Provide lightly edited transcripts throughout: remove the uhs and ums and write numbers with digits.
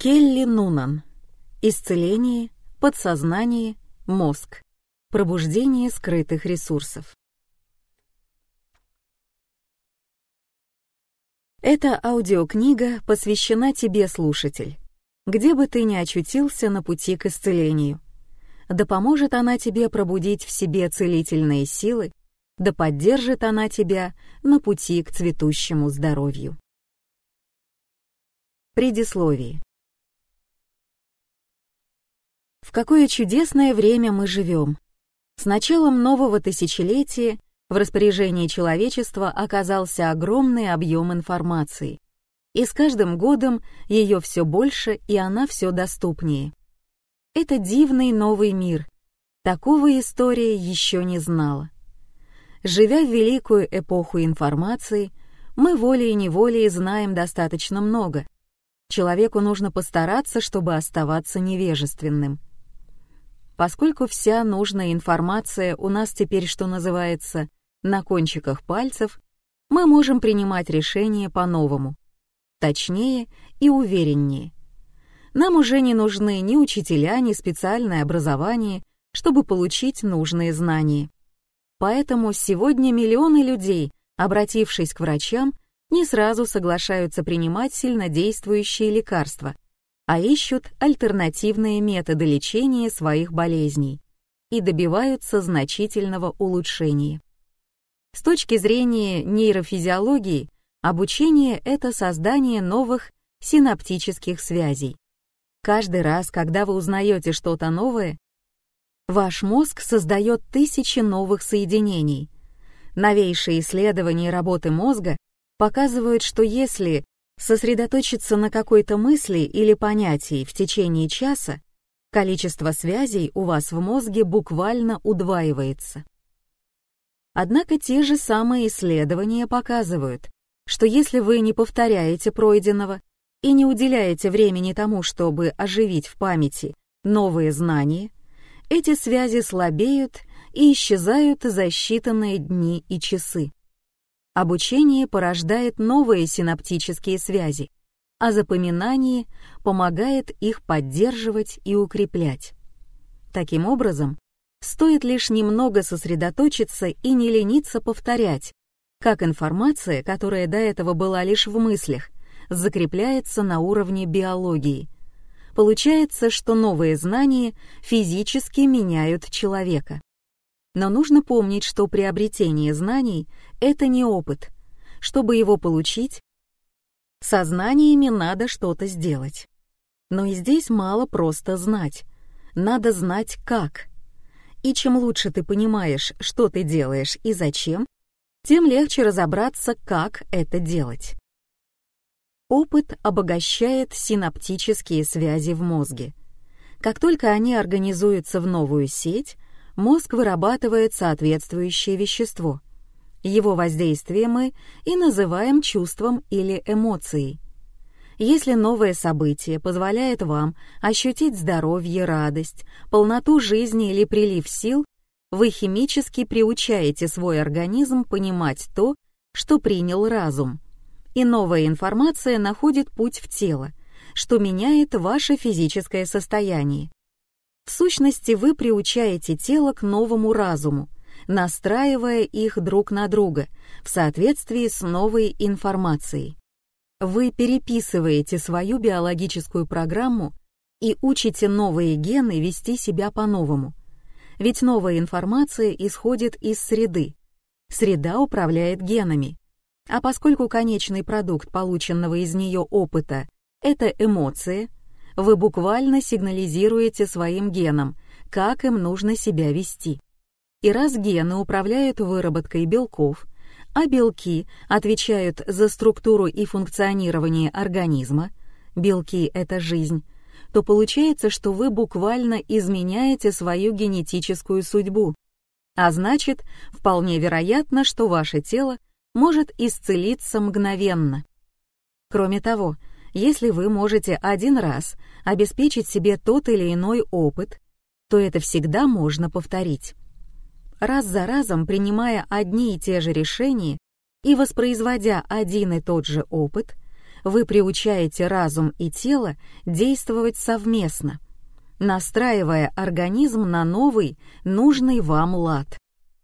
Келли Нунан. Исцеление, подсознание, мозг. Пробуждение скрытых ресурсов. Эта аудиокнига посвящена тебе, слушатель, где бы ты ни очутился на пути к исцелению. Да поможет она тебе пробудить в себе целительные силы, да поддержит она тебя на пути к цветущему здоровью. Предисловие. В какое чудесное время мы живем! С началом нового тысячелетия в распоряжении человечества оказался огромный объем информации, и с каждым годом ее все больше, и она все доступнее. Это дивный новый мир. Такого история еще не знала. Живя в великую эпоху информации, мы волей-неволей знаем достаточно много. Человеку нужно постараться, чтобы оставаться невежественным. Поскольку вся нужная информация у нас теперь, что называется, на кончиках пальцев, мы можем принимать решения по-новому, точнее и увереннее. Нам уже не нужны ни учителя, ни специальное образование, чтобы получить нужные знания. Поэтому сегодня миллионы людей, обратившись к врачам, не сразу соглашаются принимать сильнодействующие лекарства, а ищут альтернативные методы лечения своих болезней и добиваются значительного улучшения. С точки зрения нейрофизиологии, обучение — это создание новых синаптических связей. Каждый раз, когда вы узнаете что-то новое, ваш мозг создает тысячи новых соединений. Новейшие исследования работы мозга показывают, что если сосредоточиться на какой-то мысли или понятии в течение часа, количество связей у вас в мозге буквально удваивается. Однако те же самые исследования показывают, что если вы не повторяете пройденного и не уделяете времени тому, чтобы оживить в памяти новые знания, эти связи слабеют и исчезают за считанные дни и часы. Обучение порождает новые синаптические связи, а запоминание помогает их поддерживать и укреплять. Таким образом, стоит лишь немного сосредоточиться и не лениться повторять, как информация, которая до этого была лишь в мыслях, закрепляется на уровне биологии. Получается, что новые знания физически меняют человека. Но нужно помнить, что приобретение знаний — это не опыт. Чтобы его получить, со знаниями надо что-то сделать. Но и здесь мало просто знать. Надо знать как. И чем лучше ты понимаешь, что ты делаешь и зачем, тем легче разобраться, как это делать. Опыт обогащает синаптические связи в мозге. Как только они организуются в новую сеть, мозг вырабатывает соответствующее вещество. Его воздействие мы и называем чувством или эмоцией. Если новое событие позволяет вам ощутить здоровье, радость, полноту жизни или прилив сил, вы химически приучаете свой организм понимать то, что принял разум. И новая информация находит путь в тело, что меняет ваше физическое состояние. В сущности, вы приучаете тело к новому разуму, настраивая их друг на друга в соответствии с новой информацией. Вы переписываете свою биологическую программу и учите новые гены вести себя по-новому. Ведь новая информация исходит из среды. Среда управляет генами. А поскольку конечный продукт полученного из нее опыта — это эмоции, вы буквально сигнализируете своим генам, как им нужно себя вести. И раз гены управляют выработкой белков, а белки отвечают за структуру и функционирование организма, белки — это жизнь, то получается, что вы буквально изменяете свою генетическую судьбу. А значит, вполне вероятно, что ваше тело может исцелиться мгновенно. Кроме того, если вы можете один раз обеспечить себе тот или иной опыт, то это всегда можно повторить. Раз за разом принимая одни и те же решения и воспроизводя один и тот же опыт, вы приучаете разум и тело действовать совместно, настраивая организм на новый, нужный вам лад.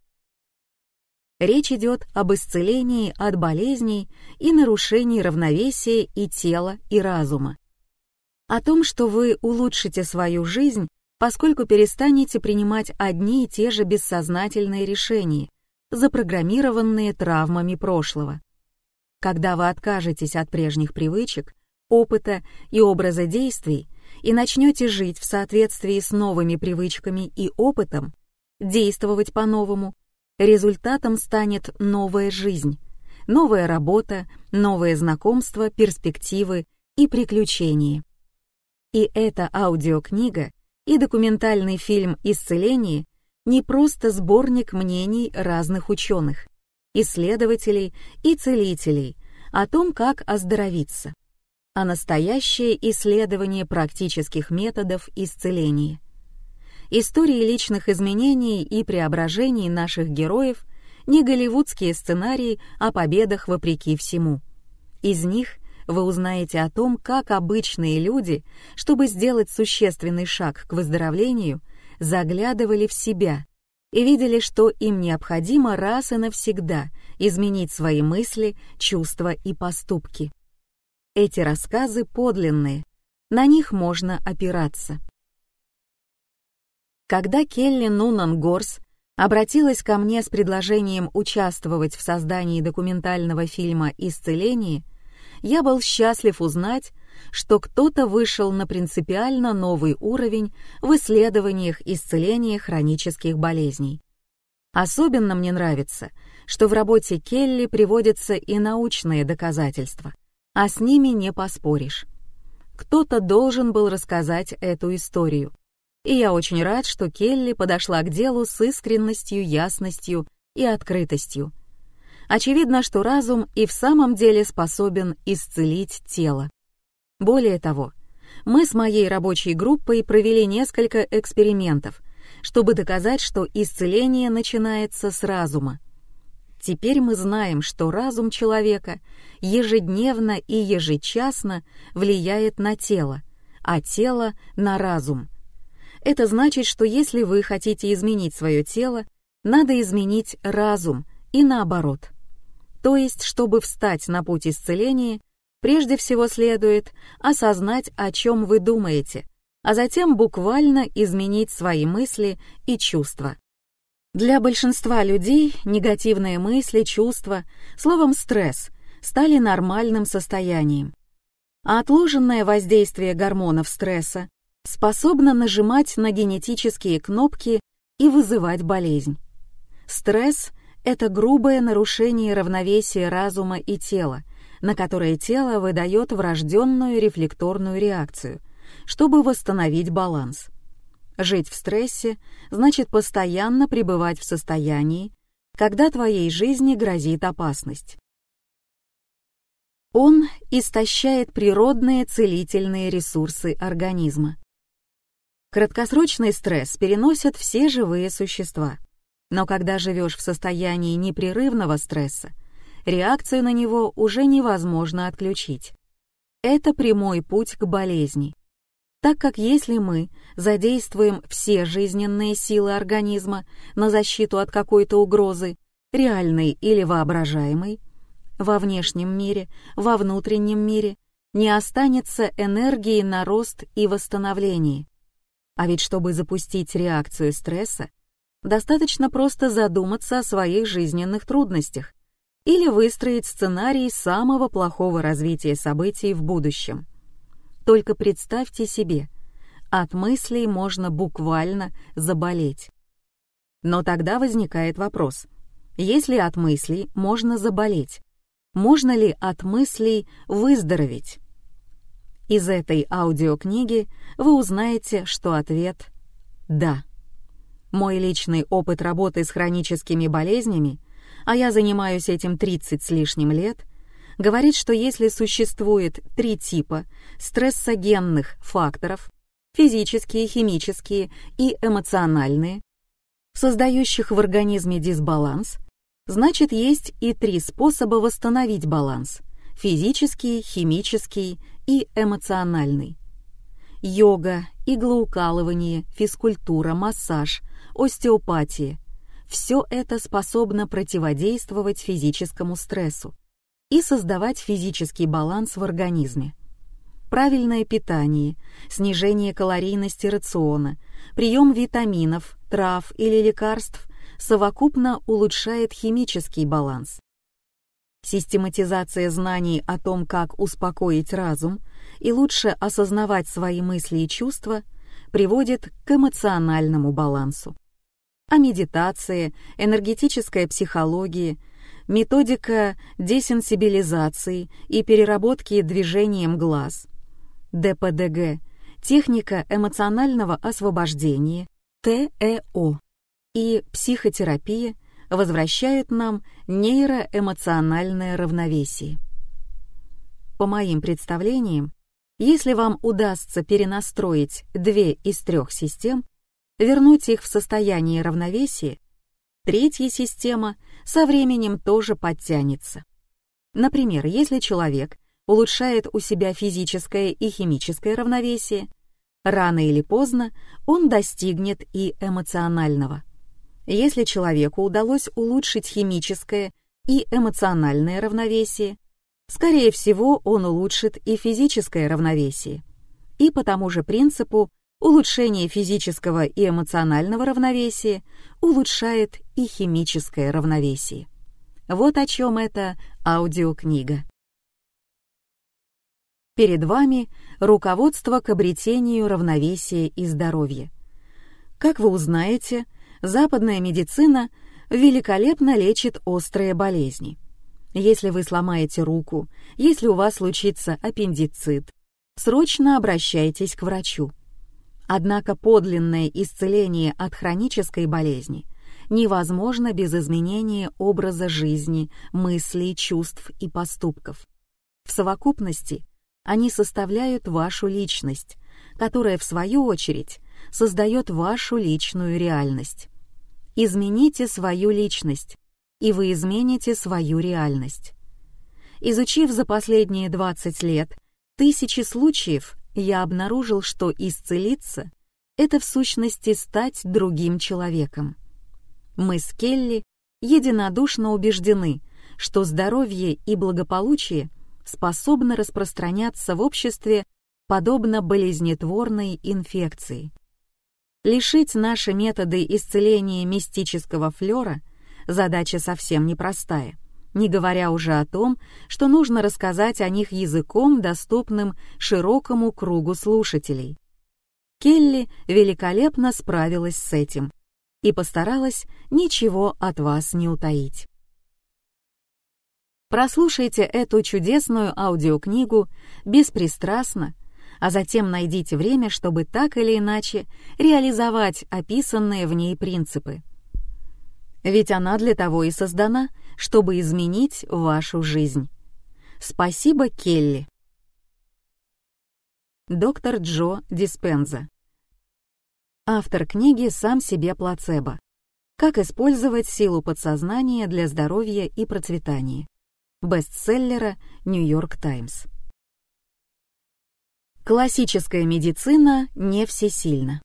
Речь идет об исцелении от болезней и нарушении равновесия и тела, и разума. О том, что вы улучшите свою жизнь, поскольку перестанете принимать одни и те же бессознательные решения, запрограммированные травмами прошлого. Когда вы откажетесь от прежних привычек, опыта и образа действий и начнете жить в соответствии с новыми привычками и опытом, действовать по-новому, результатом станет новая жизнь, новая работа, новые знакомства, перспективы и приключения. И эта аудиокнига и документальный фильм «Исцеление» не просто сборник мнений разных ученых, исследователей и целителей о том, как оздоровиться, а настоящее исследование практических методов исцеления. Истории личных изменений и преображений наших героев не голливудские сценарии о победах вопреки всему. Из них вы узнаете о том, как обычные люди, чтобы сделать существенный шаг к выздоровлению, заглядывали в себя и видели, что им необходимо раз и навсегда изменить свои мысли, чувства и поступки. Эти рассказы подлинные, на них можно опираться. Когда Келли Нунан Горс обратилась ко мне с предложением участвовать в создании документального фильма «Исцеление», я был счастлив узнать, что кто-то вышел на принципиально новый уровень в исследованиях исцеления хронических болезней. Особенно мне нравится, что в работе Келли приводятся и научные доказательства, а с ними не поспоришь. Кто-то должен был рассказать эту историю, и я очень рад, что Келли подошла к делу с искренностью, ясностью и открытостью. Очевидно, что разум и в самом деле способен исцелить тело. Более того, мы с моей рабочей группой провели несколько экспериментов, чтобы доказать, что исцеление начинается с разума. Теперь мы знаем, что разум человека ежедневно и ежечасно влияет на тело, а тело — на разум. Это значит, что если вы хотите изменить свое тело, надо изменить разум и наоборот. То есть, чтобы встать на путь исцеления, прежде всего следует осознать, о чем вы думаете, а затем буквально изменить свои мысли и чувства. Для большинства людей негативные мысли, чувства, словом стресс, стали нормальным состоянием. А отложенное воздействие гормонов стресса способно нажимать на генетические кнопки и вызывать болезнь. Стресс — это грубое нарушение равновесия разума и тела, на которое тело выдает врожденную рефлекторную реакцию, чтобы восстановить баланс. Жить в стрессе значит постоянно пребывать в состоянии, когда твоей жизни грозит опасность. Он истощает природные целительные ресурсы организма. Краткосрочный стресс переносят все живые существа, но когда живешь в состоянии непрерывного стресса, реакцию на него уже невозможно отключить. Это прямой путь к болезни, так как если мы задействуем все жизненные силы организма на защиту от какой-то угрозы, реальной или воображаемой, во внешнем мире, во внутреннем мире не останется энергии на рост и восстановление. А ведь чтобы запустить реакцию стресса, достаточно просто задуматься о своих жизненных трудностях или выстроить сценарий самого плохого развития событий в будущем. Только представьте себе, от мыслей можно буквально заболеть. Но тогда возникает вопрос: если от мыслей можно заболеть, можно ли от мыслей выздороветь? Из этой аудиокниги вы узнаете, что ответ — да. Мой личный опыт работы с хроническими болезнями, а я занимаюсь этим 30 с лишним лет, говорит, что если существует 3 типа стрессогенных факторов — физические, химические и эмоциональные, создающих в организме дисбаланс, значит, есть и 3 способа восстановить баланс — физический, химический и эмоциональный. Йога, иглоукалывание, физкультура, массаж, остеопатия – все это способно противодействовать физическому стрессу и создавать физический баланс в организме. Правильное питание, снижение калорийности рациона, прием витаминов, трав или лекарств совокупно улучшает химический баланс. Систематизация знаний о том, как успокоить разум и лучше осознавать свои мысли и чувства, приводит к эмоциональному балансу. А медитация, энергетическая психология, методика десенсибилизации и переработки движением глаз, ДПДГ, техника эмоционального освобождения, ТЭО и психотерапия возвращают нам нейроэмоциональное равновесие. По моим представлениям, если вам удастся перенастроить 2 из 3 систем, вернуть их в состояние равновесия, 3-я система со временем тоже подтянется. Например, если человек улучшает у себя физическое и химическое равновесие, рано или поздно он достигнет и эмоционального. Если человеку удалось улучшить химическое и эмоциональное равновесие, скорее всего, он улучшит и физическое равновесие. И по тому же принципу улучшение физического и эмоционального равновесия улучшает и химическое равновесие. Вот о чем эта аудиокнига. Перед вами руководство к обретению равновесия и здоровья. Как вы узнаете, западная медицина великолепно лечит острые болезни. Если вы сломаете руку, если у вас случится аппендицит, срочно обращайтесь к врачу. Однако подлинное исцеление от хронической болезни невозможно без изменения образа жизни, мыслей, чувств и поступков. В совокупности они составляют вашу личность, которая, в свою очередь, создает вашу личную реальность. Измените свою личность, и вы измените свою реальность. Изучив за последние 20 лет тысячи случаев, я обнаружил, что исцелиться — это в сущности стать другим человеком. Мы с Келли единодушно убеждены, что здоровье и благополучие способны распространяться в обществе подобно болезнетворной инфекции. Лишить наши методы исцеления мистического флера — задача совсем непростая, не говоря уже о том, что нужно рассказать о них языком, доступным широкому кругу слушателей. Келли великолепно справилась с этим и постаралась ничего от вас не утаить. Прослушайте эту чудесную аудиокнигу беспристрастно, а затем найдите время, чтобы так или иначе реализовать описанные в ней принципы. Ведь она для того и создана, чтобы изменить вашу жизнь. Спасибо, Келли. Доктор Джо Диспенза. Автор книги «Сам себе плацебо. Как использовать силу подсознания для здоровья и процветания». Бестселлера «Нью-Йорк Таймс». Классическая медицина не всесильна.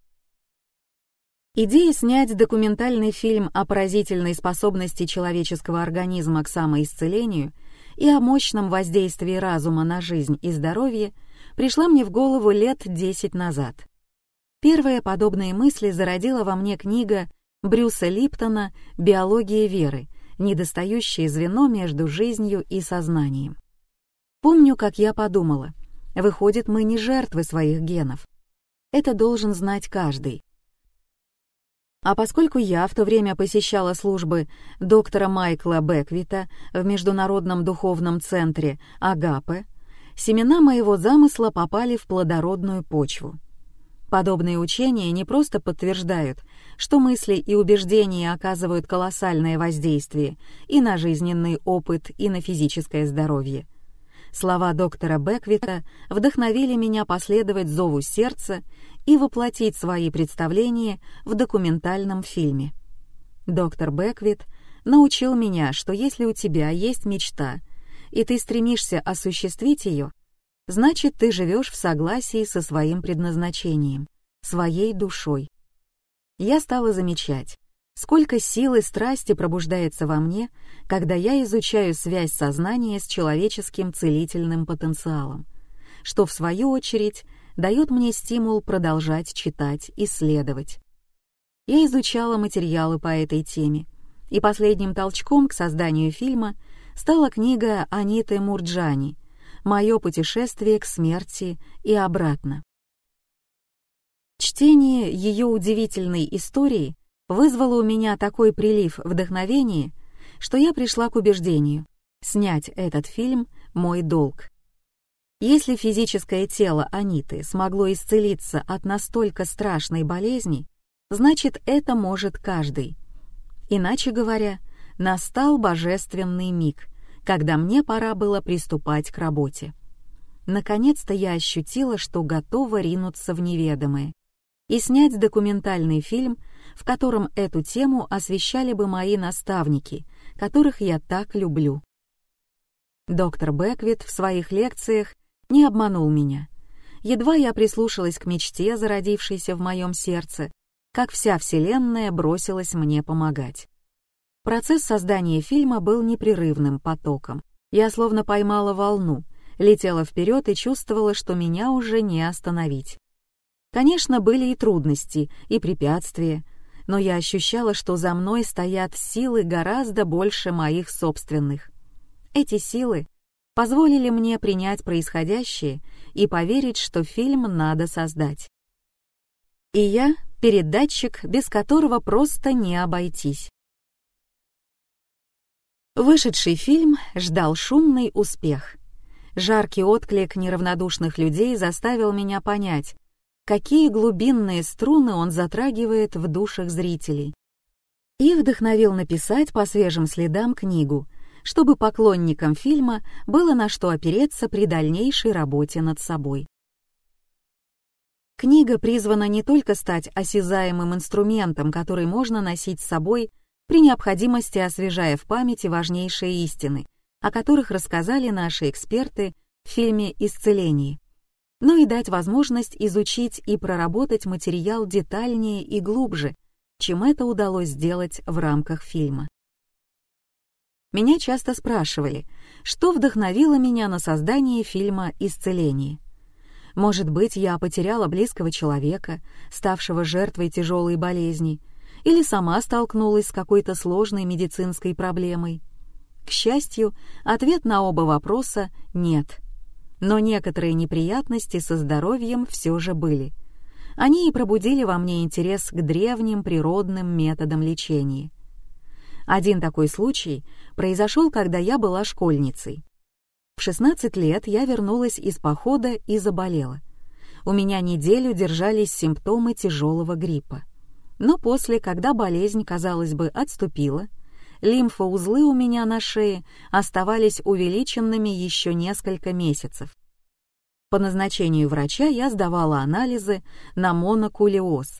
Идея снять документальный фильм о поразительной способности человеческого организма к самоисцелению и о мощном воздействии разума на жизнь и здоровье пришла мне в голову лет 10 назад. Первые подобные мысли зародила во мне книга Брюса Липтона «Биология веры», недостающее звено между жизнью и сознанием. Помню, как я подумала, выходит, мы не жертвы своих генов. Это должен знать каждый. А поскольку я в то время посещала службы доктора Майкла Беквита в Международном духовном центре Агапе, семена моего замысла попали в плодородную почву. Подобные учения не просто подтверждают, что мысли и убеждения оказывают колоссальное воздействие и на жизненный опыт, и на физическое здоровье. Слова доктора Беквита вдохновили меня последовать зову сердца и воплотить свои представления в документальном фильме. Доктор Беквит научил меня, что если у тебя есть мечта, и ты стремишься осуществить ее, значит, ты живешь в согласии со своим предназначением, своей душой. Я стала замечать, сколько сил и страсти пробуждается во мне, когда я изучаю связь сознания с человеческим целительным потенциалом, что, в свою очередь, дает мне стимул продолжать читать, исследовать. Я изучала материалы по этой теме, и последним толчком к созданию фильма стала книга Аниты Мурджани «Мое путешествие к смерти и обратно». Чтение ее удивительной истории вызвало у меня такой прилив вдохновения, что я пришла к убеждению: снять этот фильм — мой долг. Если физическое тело Аниты смогло исцелиться от настолько страшной болезни, значит, это может каждый. Иначе говоря, настал божественный миг, когда мне пора было приступать к работе. Наконец-то я ощутила, что готова ринуться в неведомое и снять документальный фильм, в котором эту тему освещали бы мои наставники, которых я так люблю. Доктор Бэквит в своих лекциях не обманул меня. Едва я прислушалась к мечте, зародившейся в моем сердце, как вся Вселенная бросилась мне помогать. Процесс создания фильма был непрерывным потоком. Я словно поймала волну, летела вперед и чувствовала, что меня уже не остановить. Конечно, были и трудности, и препятствия, но я ощущала, что за мной стоят силы гораздо больше моих собственных. Эти силы позволили мне принять происходящее и поверить, что фильм надо создать. И я — передатчик, без которого просто не обойтись. Вышедший фильм ждал шумный успех. Жаркий отклик неравнодушных людей заставил меня понять, какие глубинные струны он затрагивает в душах зрителей. И вдохновил написать по свежим следам книгу, чтобы поклонникам фильма было на что опереться при дальнейшей работе над собой. Книга призвана не только стать осязаемым инструментом, который можно носить с собой при необходимости, освежая в памяти важнейшие истины, о которых рассказали наши эксперты в фильме «Исцеление», но и дать возможность изучить и проработать материал детальнее и глубже, чем это удалось сделать в рамках фильма. Меня часто спрашивали, что вдохновило меня на создание фильма «Исцеление». Может быть, я потеряла близкого человека, ставшего жертвой тяжелой болезни, или сама столкнулась с какой-то сложной медицинской проблемой. К счастью, ответ на оба вопроса — нет. Но некоторые неприятности со здоровьем все же были. Они и пробудили во мне интерес к древним природным методам лечения. Один такой случай произошел, когда я была школьницей. В 16 лет я вернулась из похода и заболела. У меня неделю держались симптомы тяжелого гриппа. Но после, когда болезнь, казалось бы, отступила, лимфоузлы у меня на шее оставались увеличенными еще несколько месяцев. По назначению врача я сдавала анализы на монокулеоз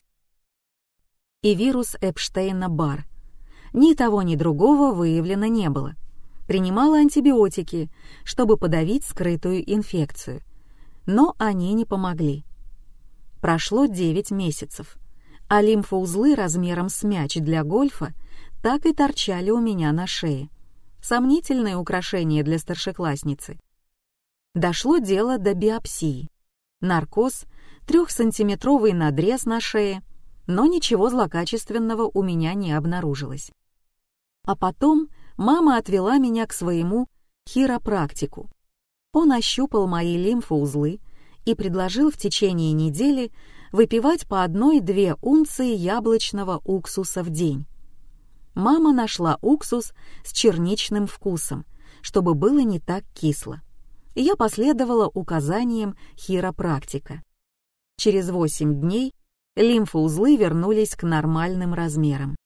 и вирус Эпштейна-Барр. Ни того, ни другого выявлено не было. Принимала антибиотики, чтобы подавить скрытую инфекцию, но они не помогли. Прошло 9 месяцев, а лимфоузлы размером с мяч для гольфа так и торчали у меня на шее. Сомнительное украшение для старшеклассницы. Дошло дело до биопсии. Наркоз, 3-сантиметровый надрез на шее, но ничего злокачественного у меня не обнаружилось. А потом мама отвела меня к своему хиропрактику. Он ощупал мои лимфоузлы и предложил в течение недели выпивать по 1-2 унции яблочного уксуса в день. Мама нашла уксус с черничным вкусом, чтобы было не так кисло. И я последовала указаниям хиропрактика. Через 8 дней лимфоузлы вернулись к нормальным размерам.